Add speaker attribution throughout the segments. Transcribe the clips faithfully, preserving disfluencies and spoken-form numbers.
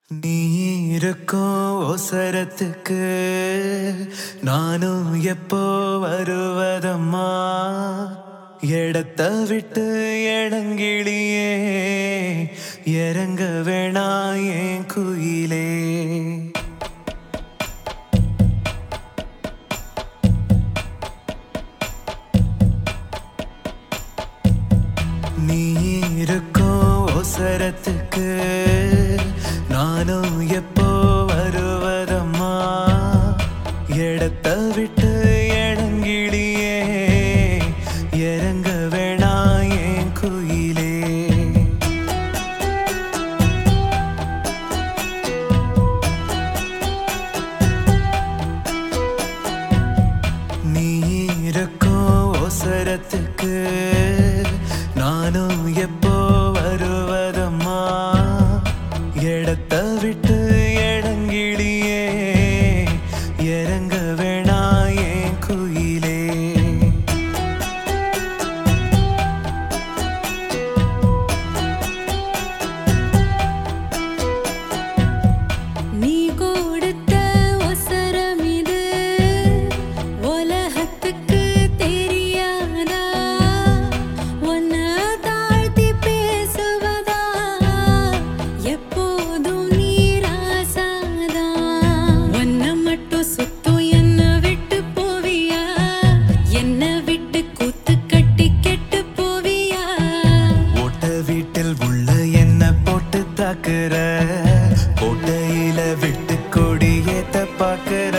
Speaker 1: நீ இருக்கும் ஒசரத்துக்கு நானும் எப்போ வருவதம்மா. இடத்த விட்டு இடங்கிளியே இறங்க வேணா என் குயிலே. நீ இருக்கும் ஒசரத்துக்கு நானும் எப்போ வருவதம்மா. இடத்த விட்டு இடங்கிளியே இறங்க வேணா என் குயிலே. நீ இருக்கும் ஒசரத்துக்கு நானும் எப்போ வருவதம்மா. இடத்த விட்டு இடங்கிளியே இறங்க வேணா என் குயிலே.
Speaker 2: நீ கொடுத்த ஒசரம் இது உலகத்துக்கு தெரியாதா? உன்னை தாழ்த்தி பேசுவதா எப்போதும் நீ ராசாதா? உன்னை மட்டும் சுத்தும் என்னை விட்டு போவியா? என்னை விட்டு கூத்து கட்டி கெட்டு போவியா?
Speaker 1: ஓட்ட வீட்டில் உள்ள என்ன போட்டு தாக்குற, கோட்டையில விட்டு கொடி ஏத்த பாக்குற.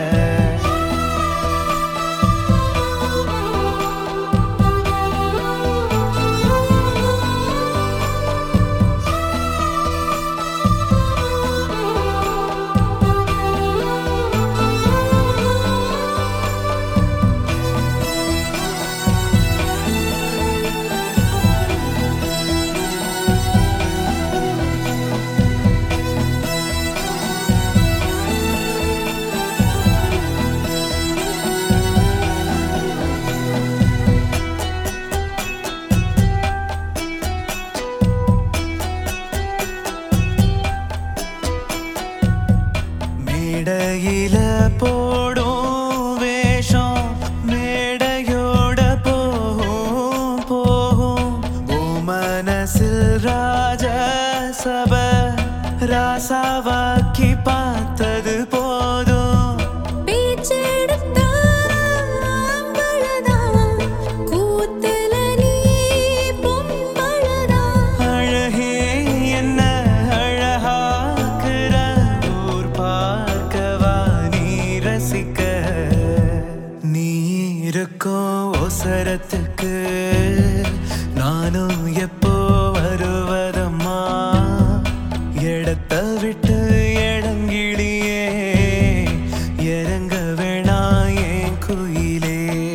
Speaker 1: மேடையில போடும் வேஷம் மேடையோட போகும் போகும். ஓ மனசில் ராஜ சப ராசாவாக்கி பார்த்தது போதும்.
Speaker 2: பேச்செடுத்தா ஆம்பளதான், கூத்துல நீ பொம்பளதான்.
Speaker 1: அழகே என்ன அழகாக்குற, ஊர் பார்க்கவா நீ ரசிக்க. நீ இருக்கும் ஒசரத்துக்கு நானும் எப்போ வருவதம்மா. இடத்த விட்டு இடங்கிளியே இறங்க வேணா என் குயிலே.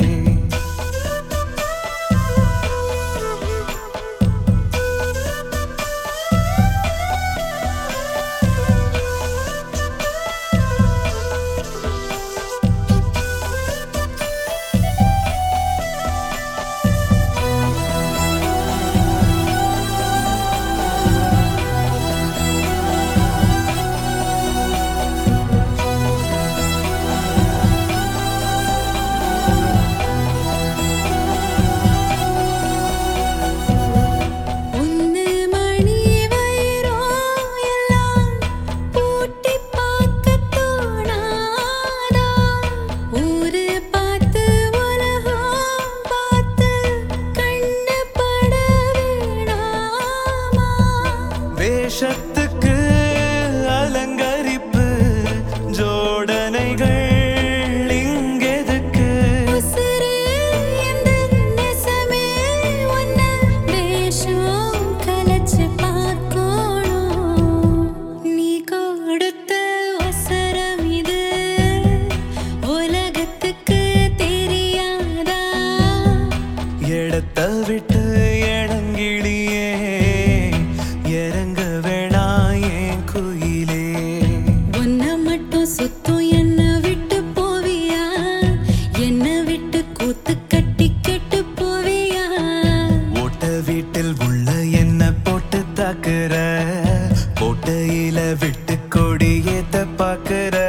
Speaker 2: ஒன்னு மணி வைரம் எல்லாம் பூட்டி பார்க்க தோணாதா? ஊரு பார்த்து உலகம் பார்த்து கண்ணு பட வேணாமா?
Speaker 1: வேஷத்துக்கு அலங்கரிப்பு ஜோடனைகள் இங்கெதுக்கு?
Speaker 2: உசுரு எந்த நெசமே உன்னை வேஷம் கலைச்சு பார்க்கணும். நீ கொடுத்த ஒசரம் இது உலகத்துக்கு தெரியாதா?
Speaker 1: இடத்த விட்டு இடங்கிளியே இறங்க வேணா என் குயிலே.
Speaker 2: உன்னை மட்டும் சுத்தும் என்னை விட்டு போவியா? என்னை விட்டு கூத்து கட்டி கெட்டு போவியா?
Speaker 1: ஓட்ட வீட்டில் உள்ள என்ன போட்டு தாக்குற, கோட்டையில விட்டு கொடியேத்த பாக்குற